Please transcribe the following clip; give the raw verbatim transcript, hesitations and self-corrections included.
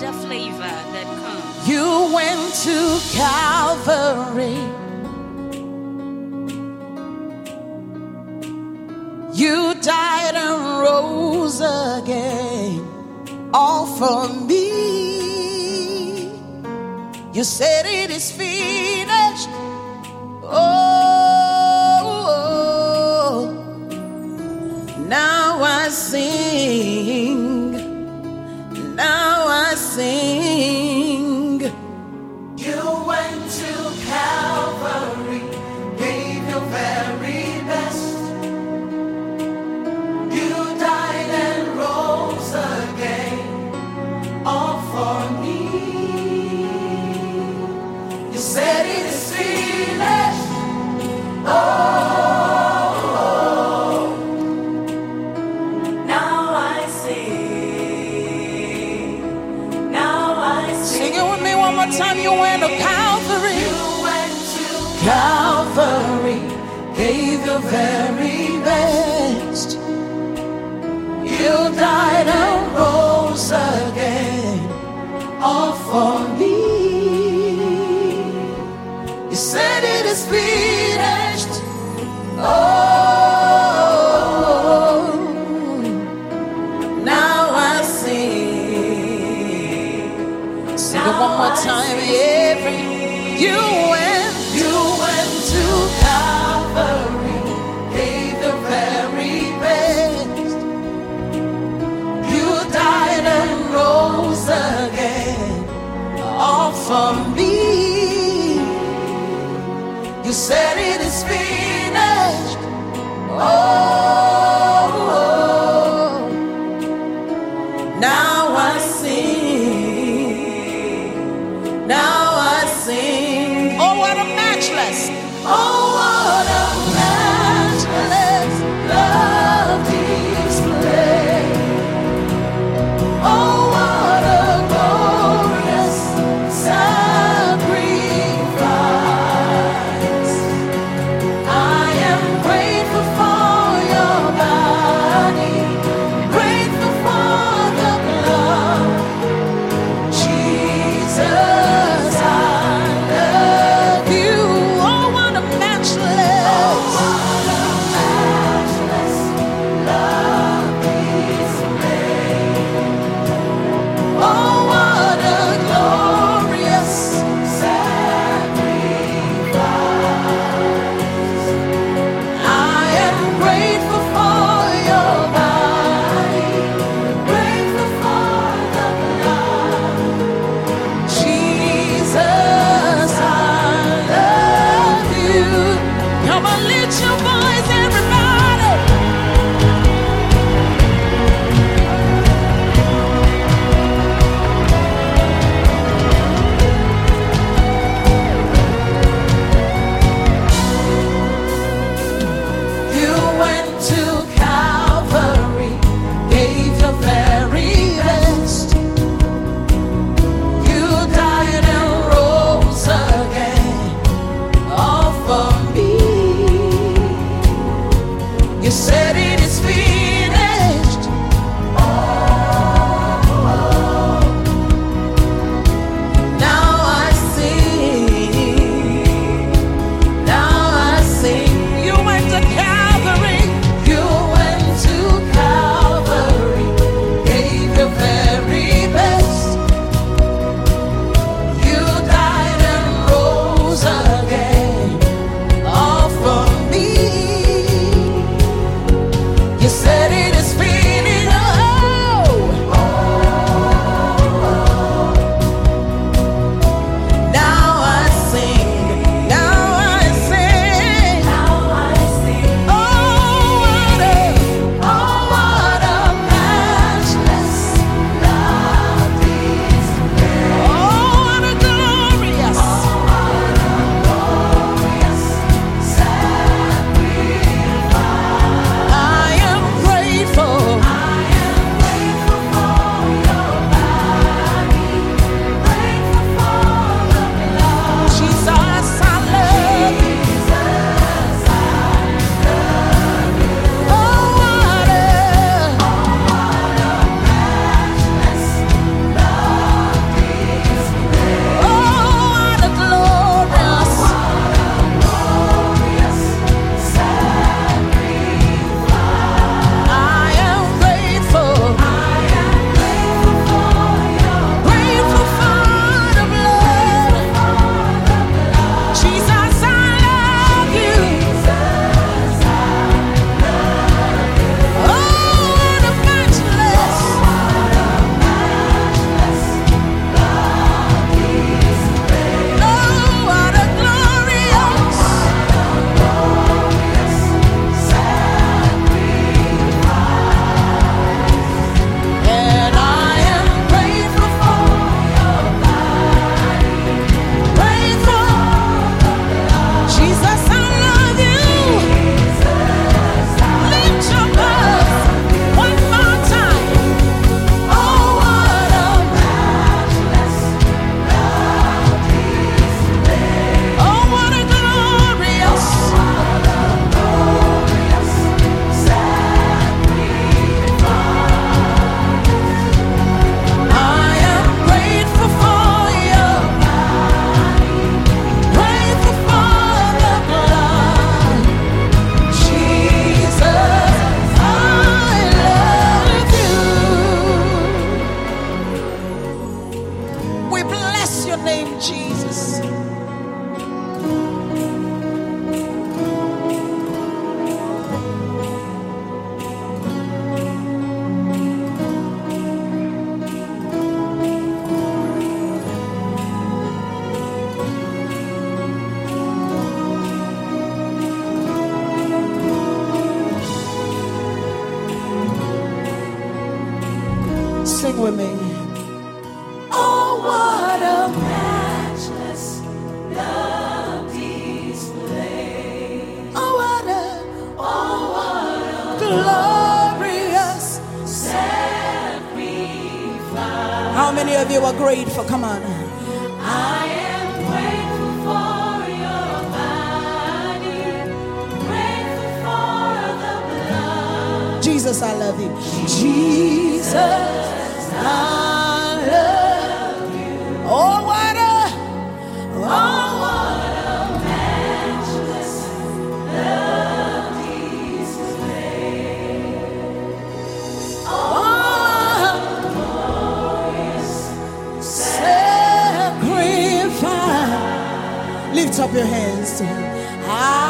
the flavor that comes. You went to Calvary. You died and rose again, all for me. You said it is finished. Oh, now I sing. Now I sing. You went to Calvary, gave your very best. You died and rose again, all for me. You said it is finished. Oh, now I sing. Now I sing. Sing it with me one more time. You went to Calvary. You went to Calvary, gave your very best. You died and rose again, all for me. You said it is finished. Oh, now I sing. Sing it one more time. Every you went, you went to Calvary, gave the very best. You died and rose again, all for me. You said it is finished. Oh, now I sing. Now I sing. Oh, what a matchless. Oh, what a matchless love display. Oh, what a glorious sacrifice. I am grateful for your body, grateful for the blood. name, Jesus. Sing with me. Oh, what a matchless love display. Oh, what a, Oh, what a glorious. sacrifice. How many of you are grateful? Come on. I am grateful for your body, grateful for the blood. Jesus, I love you. Jesus, I love you. Oh, what a, oh, What a matchless love display. sacrifice. Lift up your hands to him. I